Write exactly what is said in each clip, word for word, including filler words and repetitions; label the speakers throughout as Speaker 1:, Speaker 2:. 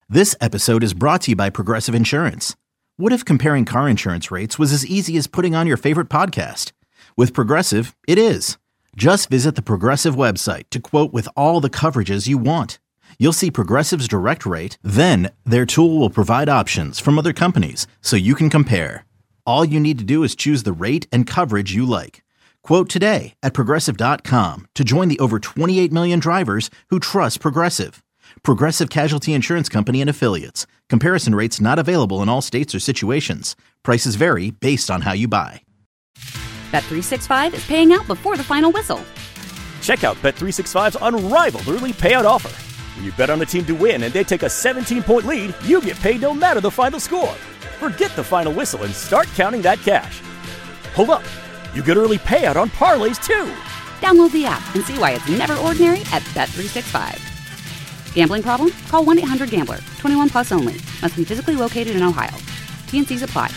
Speaker 1: This episode is brought to you by Progressive Insurance. What if comparing car insurance rates was as easy as putting on your favorite podcast? With Progressive, it is. Just visit the Progressive website to quote with all the coverages you want. You'll see Progressive's direct rate, then their tool will provide options from other companies so you can compare. All you need to do is choose the rate and coverage you like. Quote today at Progressive dot com to join the over twenty-eight million drivers who trust Progressive. Progressive Casualty Insurance Company and Affiliates. Comparison rates not available in all states or situations. Prices vary based on how you buy.
Speaker 2: Bet three sixty-five is paying out before the final whistle.
Speaker 3: Check out Bet three sixty-five's unrivaled early payout offer. When you bet on a team to win and they take a seventeen-point lead, you get paid no matter the final score. Forget the final whistle and start counting that cash. Hold up. You get early payout on parlays, too.
Speaker 2: Download the app and see why it's never ordinary at Bet three sixty-five. Gambling problem? Call one eight hundred gambler. twenty-one plus only. Must be physically located in Ohio. T and C's apply.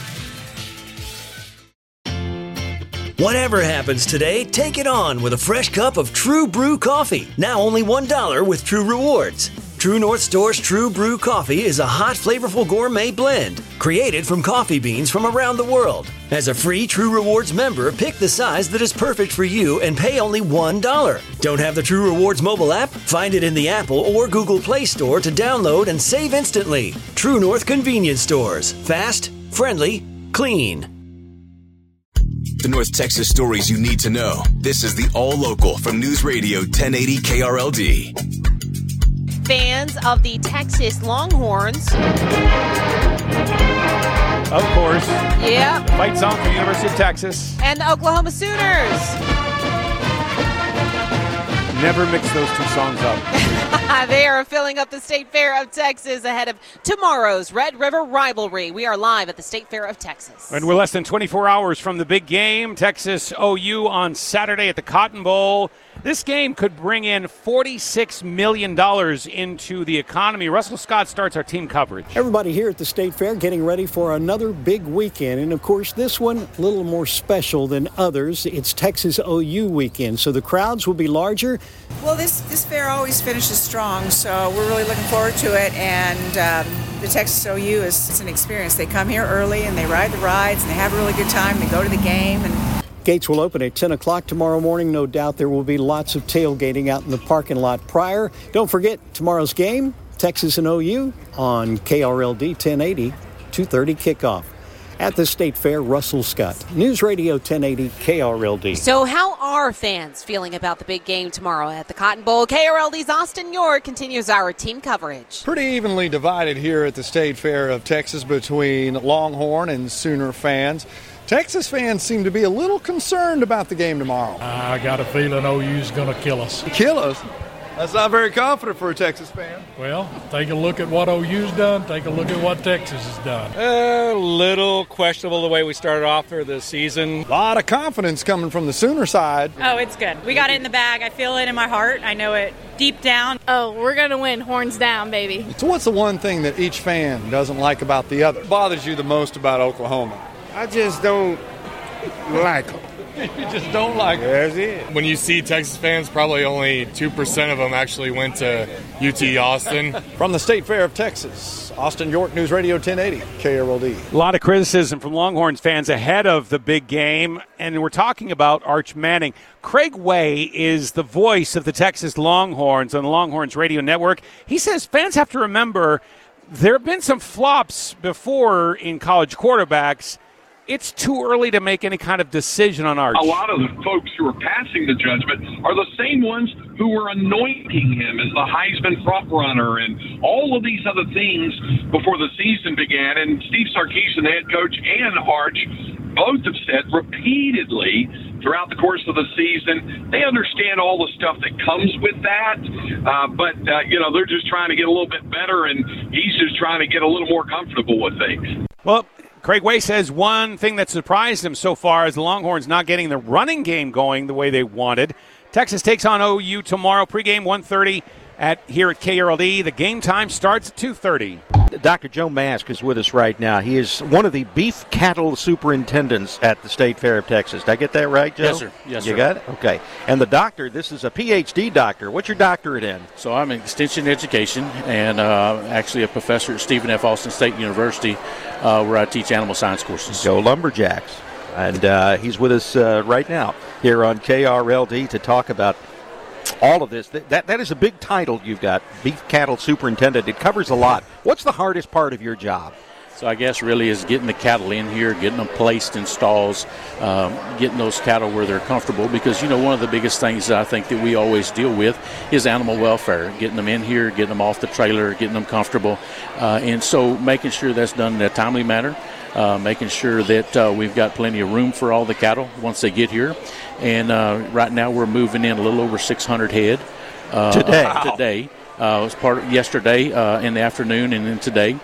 Speaker 4: Whatever happens today, take it on with a fresh cup of True Brew coffee. Now only one dollar with True Rewards. True North Store's True Brew coffee is a hot, flavorful gourmet blend created from coffee beans from around the world. As a free True Rewards member, pick the size that is perfect for you and pay only one dollar. Don't have the True Rewards mobile app? Find it in the Apple or Google Play Store to download and save instantly. True North Convenience Stores. Fast, friendly, clean.
Speaker 5: The North Texas stories you need to know. This is the All Local from News Radio ten eighty K R L D.
Speaker 6: Fans of the Texas Longhorns.
Speaker 7: Of course.
Speaker 6: Yeah.
Speaker 7: Fight song from the University of Texas.
Speaker 6: And the Oklahoma Sooners.
Speaker 7: Never mix those two songs up.
Speaker 6: They are filling up the State Fair of Texas ahead of tomorrow's Red River Rivalry. We are live at the State Fair of Texas.
Speaker 7: And we're less than twenty-four hours from the big game, Texas O U on Saturday at the Cotton Bowl. This game could bring in forty-six million dollars into the economy. Russell Scott starts our team coverage.
Speaker 8: Everybody here at the State Fair getting ready for another big weekend. And, of course, this one a little more special than others. It's Texas O U weekend, so the crowds will be larger.
Speaker 9: Well, this, this fair always finishes strong, so we're really looking forward to it. And um, the Texas O U is it's an experience. They come here early, and they ride the rides, and they have a really good time. They go to the game, and
Speaker 8: gates will open at ten o'clock tomorrow morning. No doubt there will be lots of tailgating out in the parking lot prior. Don't forget tomorrow's game, Texas and O U, on K R L D ten eighty, two thirty kickoff. At the State Fair, Russell Scott, News Radio ten eighty K R L D.
Speaker 6: So how are fans feeling about the big game tomorrow at the Cotton Bowl? K R L D's Austin York continues our team coverage.
Speaker 10: Pretty evenly divided here at the State Fair of Texas between Longhorn and Sooner fans. Texas fans seem to be a little concerned about the game tomorrow.
Speaker 11: I got a feeling O U's going to kill us.
Speaker 10: Kill us? That's not very confident for a Texas fan.
Speaker 11: Well, take a look at what O U's done. Take a look at what Texas has done.
Speaker 12: A little questionable the way we started off for the season.
Speaker 10: A lot of confidence coming from the Sooner side.
Speaker 13: Oh, it's good. We got it in the bag. I feel it in my heart. I know it deep down.
Speaker 14: Oh, we're going to win. Horns down, baby.
Speaker 10: So what's the one thing that each fan doesn't like about the other? What bothers you the most about Oklahoma?
Speaker 15: I just don't like them.
Speaker 10: You just don't like them.
Speaker 15: That's it.
Speaker 12: When you see Texas fans, probably only two percent of them actually went to U T Austin.
Speaker 10: From the State Fair of Texas, Austin York, News Radio ten eighty, K R L D.
Speaker 7: A lot of criticism from Longhorns fans ahead of the big game, and we're talking about Arch Manning. Craig Way is the voice of the Texas Longhorns on the Longhorns Radio Network. He says fans have to remember there have been some flops before in college quarterbacks. It's too early to make any kind of decision on Arch.
Speaker 16: A lot of the folks who are passing the judgment are the same ones who were anointing him as the Heisman frontrunner and all of these other things before the season began. And Steve Sarkisian, the head coach, and Arch both have said repeatedly throughout the course of the season, they understand all the stuff that comes with that. Uh, but, uh, you know, they're just trying to get a little bit better, and he's just trying to get a little more comfortable with things.
Speaker 7: Well, Craig Way says one thing that surprised him so far is the Longhorns not getting the running game going the way they wanted. Texas takes on O U tomorrow, pregame one thirty at here at K R L D. The game time starts at two thirty.
Speaker 17: Doctor Joe Mask is with us right now. He is one of the beef cattle superintendents at the State Fair of Texas. Did I get that right, Joe?
Speaker 18: Yes, sir. Yes,
Speaker 17: you
Speaker 18: sir.
Speaker 17: got it? Okay. And the doctor, this is a P H D doctor. What's your doctorate in?
Speaker 18: So I'm in extension education and uh, actually a professor at Stephen F. Austin State University uh, where I teach animal science courses.
Speaker 17: Go Lumberjacks. And uh, he's with us uh, right now here on K R L D to talk about all of this. That, that that is a big title you've got, Beef Cattle Superintendent. It covers a lot. What's the hardest part of your job?
Speaker 18: So I guess really is getting the cattle in here, getting them placed in stalls, um, getting those cattle where they're comfortable, because, you know, one of the biggest things that I think that we always deal with is animal welfare, getting them in here, getting them off the trailer, getting them comfortable. Uh, and so making sure that's done in a timely manner, uh, making sure that uh, we've got plenty of room for all the cattle once they get here. And uh, right now we're moving in a little over six hundred head. Uh,
Speaker 17: today.
Speaker 18: Uh, today. Uh, it was part of yesterday uh, in the afternoon and then today.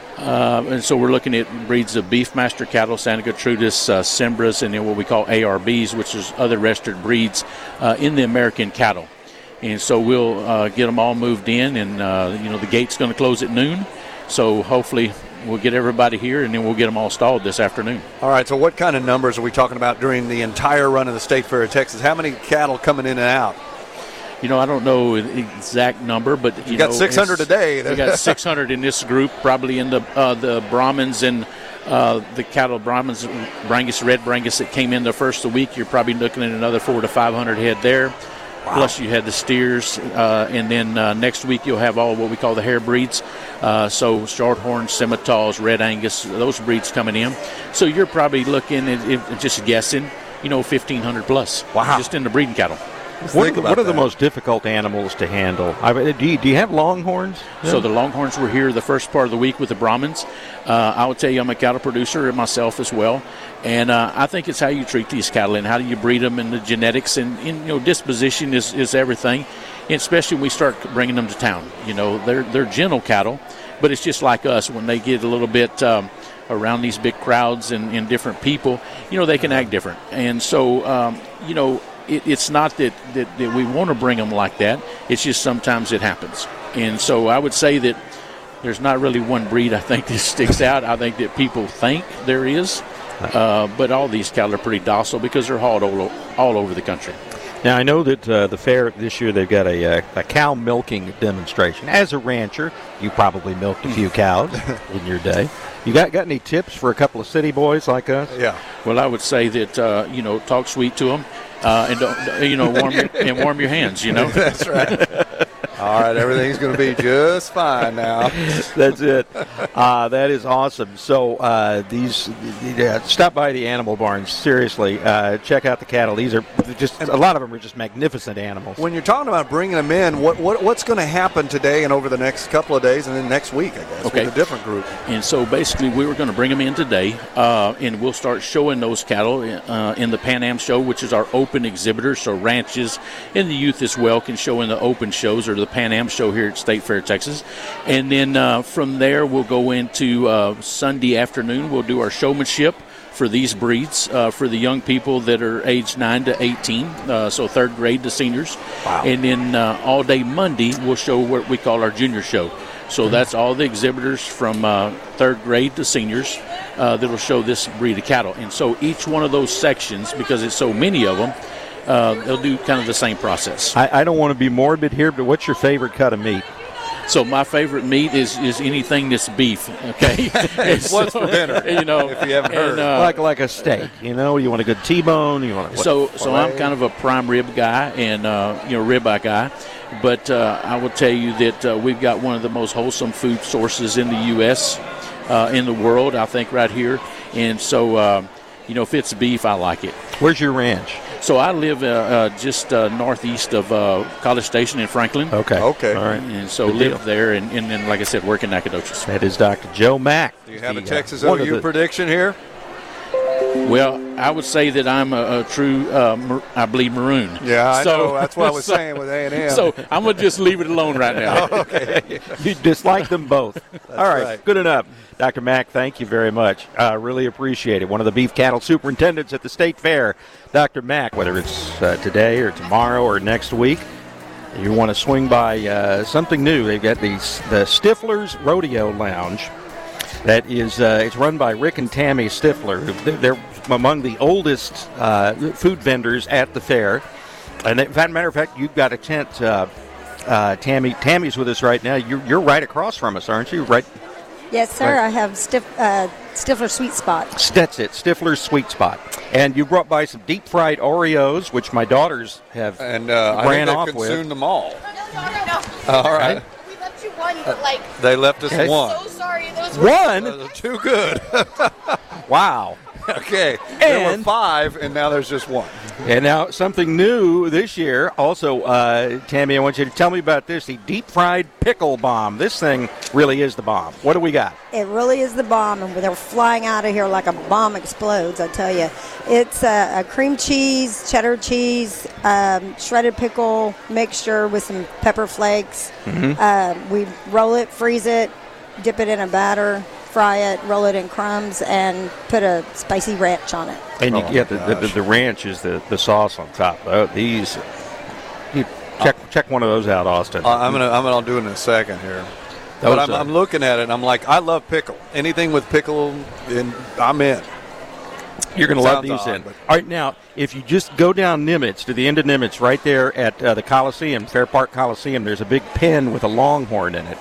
Speaker 18: Uh, and so we're looking at breeds of Beefmaster cattle, Santa Gertrudis, uh, Sembras, and then what we call A R Bs, which is other registered breeds uh, in the American cattle. And so we'll uh, get them all moved in, and, uh, you know, the gate's going to close at noon. So hopefully we'll get everybody here, and then we'll get them all stalled this afternoon.
Speaker 10: All right, so what kind of numbers are we talking about during the entire run of the State Fair of Texas? How many cattle coming in and out?
Speaker 18: You know, I don't know the exact number, but you,
Speaker 10: you got
Speaker 18: know,
Speaker 10: six hundred a day.
Speaker 18: We got six hundred in this group, probably in the uh, the Brahmins and uh, the cattle Brahmins, Brangus, Red Brangus that came in the first of the week. You're probably looking at another four to five hundred head there. Wow. Plus you had the steers, uh, and then uh, next week you'll have all what we call the hair breeds. Uh, so Shorthorns, Scimitars, Red Angus, those breeds coming in. So you're probably looking at, at just guessing, you know, fifteen hundred plus.
Speaker 17: Wow.
Speaker 18: Just in the breeding cattle.
Speaker 17: What, what are the most difficult animals to handle? I mean, do, you, do you have longhorns?
Speaker 18: So the longhorns were here the first part of the week with the Brahmins. Uh, I would tell you I'm a cattle producer myself as well. And uh, I think it's how you treat these cattle and how do you breed them, and the genetics and, and you know, disposition is, is everything. And especially when we start bringing them to town. You know, they're, they're gentle cattle, but it's just like us. When they get a little bit um, around these big crowds and, and different people, you know, they can act different. And so, um, you know, It, it's not that, that, that we want to bring them like that. It's just sometimes it happens. And so I would say that there's not really one breed I think that sticks out. I think that people think there is. Uh, but all these cattle are pretty docile because they're hauled all, all over the country.
Speaker 17: Now, I know that uh, the fair this year, they've got a, uh, a cow milking demonstration. As a rancher, you probably milked a few cows in your day. You got, got any tips for a couple of city boys like us?
Speaker 10: Yeah.
Speaker 18: Well, I would say that, uh, you know, talk sweet to them. Uh, and don't, you know, warm your, and warm your hands. You know,
Speaker 10: that's right. All right, everything's going to be just fine now.
Speaker 17: That's it. Uh, that is awesome. So uh, these, uh, stop by the animal barns. Seriously, uh, check out the cattle. These are just a lot of them are just magnificent animals.
Speaker 10: When you're talking about bringing them in, what, what what's going to happen today and over the next couple of days, and then next week, I guess,
Speaker 18: okay.
Speaker 10: with a different group.
Speaker 18: And so basically, we were going to bring them in today, uh, and we'll start showing those cattle uh, in the Pan Am show, which is our open exhibitor. So ranches and the youth as well can show in the open shows or the Pan Am show here at State Fair, Texas. And then uh, from there, we'll go into uh, Sunday afternoon. We'll do our showmanship for these breeds uh, for the young people that are aged nine to eighteen, uh, so third grade to seniors.
Speaker 10: Wow.
Speaker 18: And then uh, all day Monday, we'll show what we call our junior show. So mm-hmm. that's all the exhibitors from uh, third grade to seniors uh, that will show this breed of cattle. And so each one of those sections, because it's so many of them, Uh, they'll do kind of the same process.
Speaker 17: I, I don't want to be morbid here, but what's your favorite cut of meat?
Speaker 18: So my favorite meat is, is anything that's beef. Okay,
Speaker 10: what's so, for dinner?
Speaker 18: You know,
Speaker 10: if you haven't heard,
Speaker 18: and, uh,
Speaker 17: like like a steak. You know, you want a good T-bone. You want a, what,
Speaker 18: so so I'm kind of a prime rib guy and uh, you know ribeye guy, but uh, I will tell you that uh, we've got one of the most wholesome food sources in the U S uh, in the world. I think right here, and so uh, you know if it's beef, I like it.
Speaker 17: Where's your ranch?
Speaker 18: So I live uh, uh, just uh, northeast of uh, College Station in Franklin.
Speaker 17: Okay.
Speaker 10: Okay.
Speaker 17: All right.
Speaker 18: And so
Speaker 17: Good
Speaker 18: live
Speaker 17: deal.
Speaker 18: there, and, and then, like I said, work in Nacogdoches.
Speaker 17: That is Doctor Joe Mack.
Speaker 10: Do you have
Speaker 17: the,
Speaker 10: a Texas
Speaker 17: uh,
Speaker 10: O
Speaker 17: one of
Speaker 10: U
Speaker 17: the-
Speaker 10: prediction here?
Speaker 18: Well, I would say that I'm a, a true, uh, mar- I believe, maroon.
Speaker 10: Yeah, I
Speaker 18: so,
Speaker 10: know. That's what I was
Speaker 18: so,
Speaker 10: saying with A and M.
Speaker 18: So I'm going to just leave it alone right now.
Speaker 10: Oh, okay.
Speaker 17: You dislike them both. All right,
Speaker 10: right.
Speaker 17: Good enough. Doctor Mack, thank you very much. I uh, really appreciate it. One of the beef cattle superintendents at the State Fair, Doctor Mack, whether it's uh, today or tomorrow or next week, you want to swing by uh, something new, they've got the, the Stifler's Rodeo Lounge. That is, uh, it's run by Rick and Tammy Stifler. They're among the oldest uh, food vendors at the fair. And in fact, matter of fact, you've got a tent. Uh, uh, Tammy, Tammy's with us right now. You're, you're right across from us, aren't you? Right.
Speaker 19: Yes, sir.
Speaker 17: Right.
Speaker 19: I have Stif, uh, Stifler's Sweet Spot.
Speaker 17: That's it, Stifler's Sweet Spot. And you brought by some deep fried Oreos, which my daughters have
Speaker 10: and uh,
Speaker 17: ran
Speaker 10: I
Speaker 17: off
Speaker 10: think they
Speaker 17: with.
Speaker 10: consumed them all.
Speaker 19: No, no, no.
Speaker 10: All right.
Speaker 19: We left you one, but like.
Speaker 10: They left us
Speaker 17: Okay.
Speaker 10: one.
Speaker 19: So sorry. Those were
Speaker 17: One?
Speaker 10: Uh, too good.
Speaker 17: Wow.
Speaker 10: Okay. There were
Speaker 17: And-
Speaker 10: five, and now there's just one.
Speaker 17: And now something new this year. Also, uh, Tammy, I want you to tell me about this, the deep fried pickle bomb. This thing really is the bomb. What do we got?
Speaker 19: It really is the bomb, and they're flying out of here like a bomb explodes, I tell you. It's a, a cream cheese, cheddar cheese, um, shredded pickle mixture with some pepper flakes.
Speaker 17: Mhm.
Speaker 19: Uh, we roll it, freeze it, dip it in a batter, fry it, roll it in crumbs, and put a spicy ranch on it.
Speaker 17: And you
Speaker 10: Oh,
Speaker 17: get the,
Speaker 10: my
Speaker 17: the, the,
Speaker 10: gosh.
Speaker 17: the ranch is the, the sauce on top. Oh, these, you check check one of those out, Austin.
Speaker 10: Uh, I'm gonna I'm gonna do it in a second here.
Speaker 17: Those
Speaker 10: But I'm,
Speaker 17: are-
Speaker 10: I'm looking at it, and I'm like, I love pickle. Anything with pickle, in, I'm in.
Speaker 17: You're going to love
Speaker 10: Sounds
Speaker 17: these
Speaker 10: odd,
Speaker 17: in.
Speaker 10: but-
Speaker 17: All right, now, if you just go down Nimitz to the end of Nimitz, right there at uh, the Coliseum, Fair Park Coliseum, there's a big pen with a longhorn in it.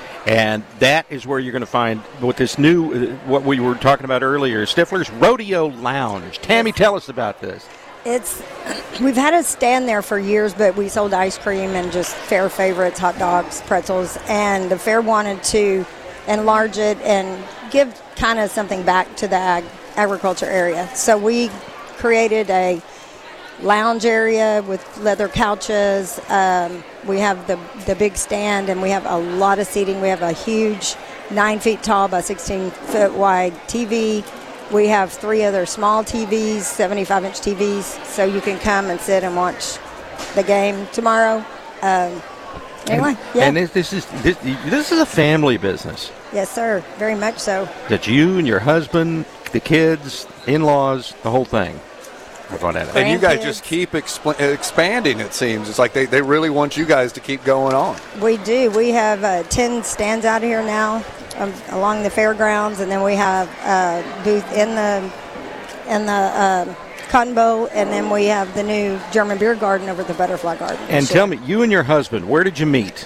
Speaker 17: And that is where you're going to find what this new, uh, what we were talking about earlier, Stifler's Rodeo Lounge. Tammy, tell us about this.
Speaker 19: It's we've had a stand there for years, but we sold ice cream and just fair favorites, hot dogs, pretzels, and the fair wanted to enlarge it and give kind of something back to the ag- agriculture area. So we created a lounge area with leather couches. Um, we have the the big stand, and we have a lot of seating. We have a huge nine feet tall by sixteen foot wide T V. We have three other small T Vs, seventy-five inch T Vs, so you can come and sit and watch the game tomorrow. Um, anyway, yeah.
Speaker 17: And this, this is this, this is a family business
Speaker 19: Yes, sir. Very much so.
Speaker 17: that you and your husband, the kids, in-laws, the whole thing are going at it.
Speaker 10: And you guys just keep expl- expanding, it seems. It's like they, they really want you guys to keep going on.
Speaker 19: We do. We have uh, ten stands out here now um, along the fairgrounds, and then we have a booth in the in the uh, Cotton Bowl, and then we have the new German beer garden over at the Butterfly Garden.
Speaker 17: And tell me, you and your husband, where did you meet?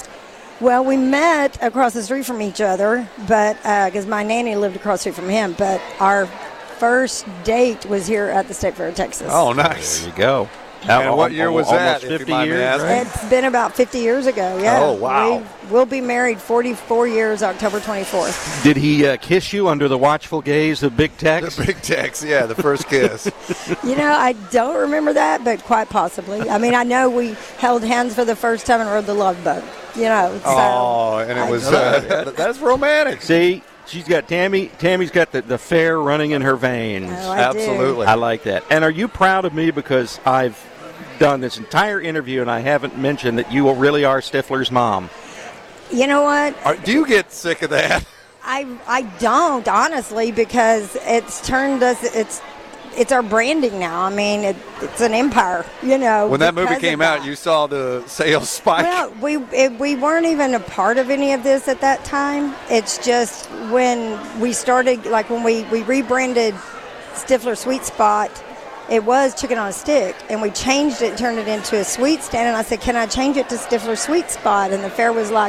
Speaker 19: Well, we met across the street from each other, but because my nanny lived across the street from him, but our first date was here at the State Fair of Texas.
Speaker 10: Oh, nice.
Speaker 17: There you go.
Speaker 10: And what year was that,
Speaker 17: Almost
Speaker 10: if you
Speaker 17: fifty
Speaker 10: mind me
Speaker 17: years,
Speaker 10: asking?
Speaker 17: right?
Speaker 19: It's been about fifty years ago, yeah.
Speaker 10: Oh, wow.
Speaker 19: We, we'll be married forty-four years, October twenty-fourth.
Speaker 17: Did he uh, kiss you under the watchful gaze of Big Tex?
Speaker 10: The Big Tex, yeah, the first kiss.
Speaker 19: You know, I don't remember that, but quite possibly. I mean, I know we held hands for the first time and rode the love boat, you know. So
Speaker 10: Oh, and it
Speaker 19: I-
Speaker 10: was, uh, that's romantic.
Speaker 17: See, she's got Tammy. Tammy's got the, the fair running in her veins.
Speaker 19: Oh, I do.
Speaker 10: Absolutely.
Speaker 17: I like that. And are you proud of me because I've done this entire interview and I haven't mentioned that you really are Stifler's mom?
Speaker 19: You know what?
Speaker 10: Are, do you get sick of that?
Speaker 19: I I don't, honestly, because it's turned us, it's it's our branding now. I mean, it, it's an empire, you know.
Speaker 10: When that movie
Speaker 19: because of
Speaker 10: came out,
Speaker 19: that.
Speaker 10: you saw the sales spike.
Speaker 19: Well, we it, we weren't even a part of any of this at that time. It's just when we started, like when we, we rebranded Stifler Sweet Spot, it was chicken on a stick, and we changed it, turned it into a sweet stand, and I said, can I change it to Stifler Sweet Spot? And the fair was like,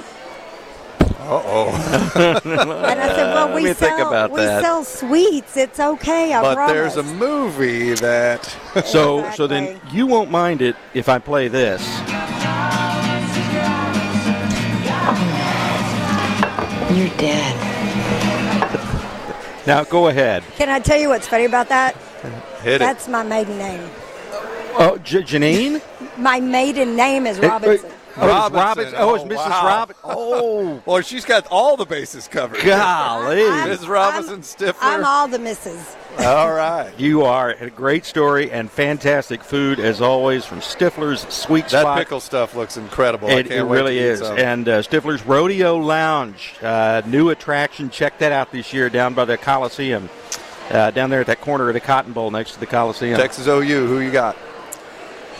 Speaker 10: Uh-oh.
Speaker 19: and I said, well,
Speaker 17: Let
Speaker 19: we,
Speaker 17: me
Speaker 19: sell,
Speaker 17: think about
Speaker 19: we
Speaker 17: that.
Speaker 19: sell sweets. It's okay, I
Speaker 10: But
Speaker 19: promise.
Speaker 10: there's a movie that...
Speaker 17: So, so then you won't mind it if I play this.
Speaker 19: You're dead.
Speaker 17: Now, go ahead.
Speaker 19: Can I tell you what's funny about that?
Speaker 17: Hit it.
Speaker 19: That's my maiden name.
Speaker 17: Oh, J- Janine?
Speaker 19: My maiden name is
Speaker 17: Hey,
Speaker 19: Robinson.
Speaker 17: Oh, it's Robinson. Oh, it's Missus
Speaker 10: wow.
Speaker 17: Robinson. Oh.
Speaker 10: Well, she's got all the bases covered.
Speaker 17: Golly.
Speaker 10: Missus Robinson Stifler.
Speaker 19: I'm all the misses.
Speaker 10: All right.
Speaker 17: You are. A great story and fantastic food, as always, from Stifler's Sweet
Speaker 10: That
Speaker 17: Spot.
Speaker 10: pickle stuff looks incredible. I
Speaker 17: It,
Speaker 10: can't
Speaker 17: it
Speaker 10: wait
Speaker 17: really
Speaker 10: to eat
Speaker 17: is.
Speaker 10: some.
Speaker 17: And uh, Stifler's Rodeo Lounge, uh, new attraction. Check that out this year down by the Coliseum, uh, down there at that corner of the Cotton Bowl next to the Coliseum.
Speaker 10: Texas O U, who you got?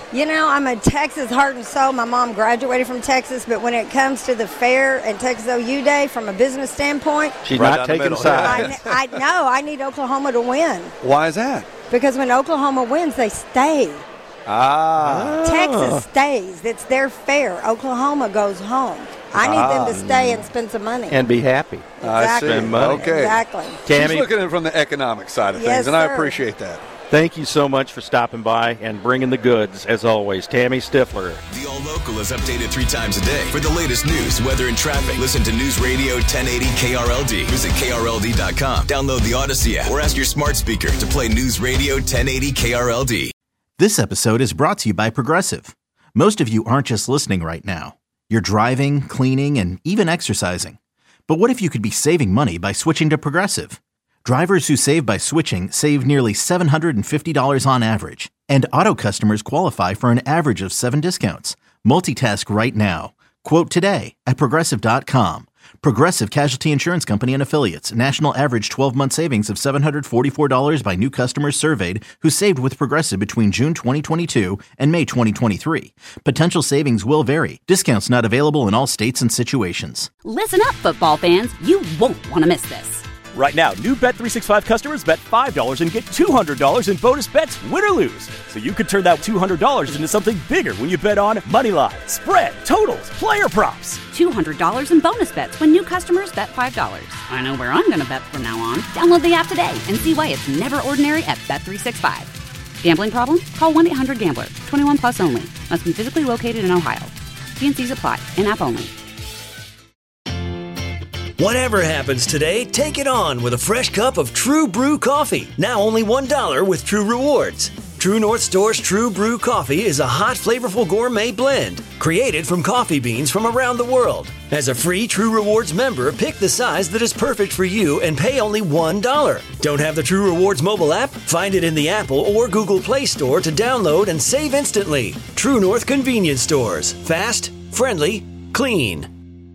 Speaker 19: You know, I'm a Texas heart and soul. My mom graduated from Texas, but when it comes to the fair and Texas O U Day, from a business standpoint,
Speaker 17: she's
Speaker 19: right
Speaker 17: not taking sides.
Speaker 19: I, I know. I need Oklahoma to win.
Speaker 20: Why is that?
Speaker 19: Because when Oklahoma wins, they stay.
Speaker 20: Ah.
Speaker 19: Texas stays. It's their fair. Oklahoma goes home. I need
Speaker 20: ah.
Speaker 19: them to stay and spend some money.
Speaker 17: And be happy.
Speaker 19: Exactly.
Speaker 20: I see.
Speaker 17: Money.
Speaker 20: Okay.
Speaker 19: Exactly.
Speaker 17: Tammy,
Speaker 20: she's looking at it from the economic side of
Speaker 19: Yes,
Speaker 20: things, and I
Speaker 19: sir.
Speaker 20: appreciate that.
Speaker 17: thank you so much for stopping by and bringing the goods, as always. Tammy Stifler.
Speaker 5: The All Local is updated three times a day. For the latest news, weather, and traffic, listen to News Radio ten eighty K R L D. Visit K R L D dot com. Download the Odyssey app or ask your smart speaker to play News Radio ten eighty K R L D.
Speaker 1: This episode is brought to you by Progressive. Most of you aren't just listening right now. You're driving, cleaning, and even exercising. But what if you could be saving money by switching to Progressive? Drivers who save by switching save nearly seven hundred fifty dollars on average. And auto customers qualify for an average of seven discounts. Multitask right now. Quote today at Progressive dot com. Progressive Casualty Insurance Company and Affiliates. National average twelve-month savings of seven hundred forty-four dollars by new customers surveyed who saved with Progressive between June twenty twenty-two and May twenty twenty-three. Potential savings will vary. Discounts not available in all states and situations.
Speaker 2: Listen up, football fans. You won't want to miss this.
Speaker 3: Right now, new Bet three sixty-five customers bet five dollars and get two hundred dollars in bonus bets, win or lose. So you could turn that two hundred dollars into something bigger when you bet on money line, spread, totals, player props.
Speaker 2: two hundred dollars in bonus bets when new customers bet five dollars. I know where I'm going to bet from now on. Download the app today and see why it's never ordinary at Bet three sixty-five. Gambling problem? Call one eight hundred gambler. twenty-one plus only. Must be physically located in Ohio. T and C's apply. In-app only.
Speaker 4: Whatever happens today, take it on with a fresh cup of True Brew coffee. Now only one dollar with True Rewards. True North Store's True Brew coffee is a hot, flavorful gourmet blend created from coffee beans from around the world. As a free True Rewards member, pick the size that is perfect for you and pay only one dollar. Don't have the True Rewards mobile app? Find it in the Apple or Google Play Store to download and save instantly. True North Convenience Stores. Fast, friendly, clean.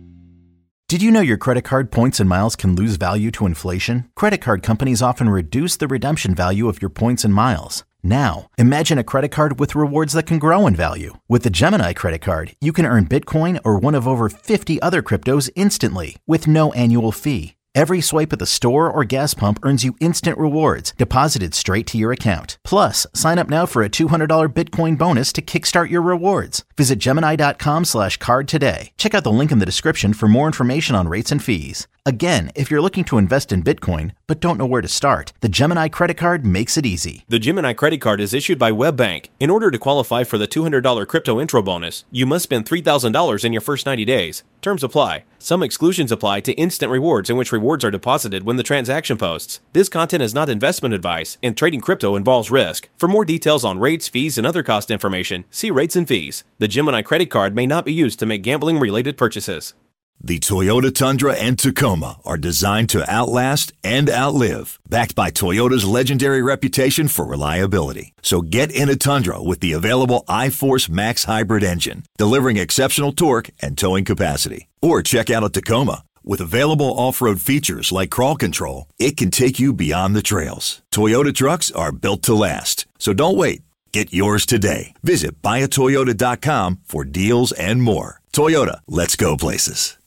Speaker 1: Did you know your credit card points and miles can lose value to inflation? Credit card companies often reduce the redemption value of your points and miles. Now, imagine a credit card with rewards that can grow in value. With the Gemini credit card, you can earn Bitcoin or one of over fifty other cryptos instantly with no annual fee. Every swipe at the store or gas pump earns you instant rewards deposited straight to your account. Plus, sign up now for a two hundred dollars Bitcoin bonus to kickstart your rewards. Visit Gemini.com slash card today. Check out the link in the description for more information on rates and fees. Again, if you're looking to invest in Bitcoin but don't know where to start, the Gemini credit card makes it easy.
Speaker 21: The Gemini credit card is issued by WebBank. In order to qualify for the two hundred dollars crypto intro bonus, you must spend three thousand dollars in your first ninety days. Terms apply. Some exclusions apply to instant rewards, in which rewards are deposited when the transaction posts. This content is not investment advice, and trading crypto involves risk. For more details on rates, fees, and other cost information, see rates and fees. The Gemini credit card may not be used to make gambling-related purchases.
Speaker 22: The Toyota Tundra and Tacoma are designed to outlast and outlive, backed by Toyota's legendary reputation for reliability. So get in a Tundra with the available iForce Max hybrid engine, delivering exceptional torque and towing capacity. Or check out a Tacoma. With available off-road features like crawl control, it can take you beyond the trails. Toyota trucks are built to last. So don't wait. Get yours today. Visit buy a toyota dot com for deals and more. Toyota, let's go places.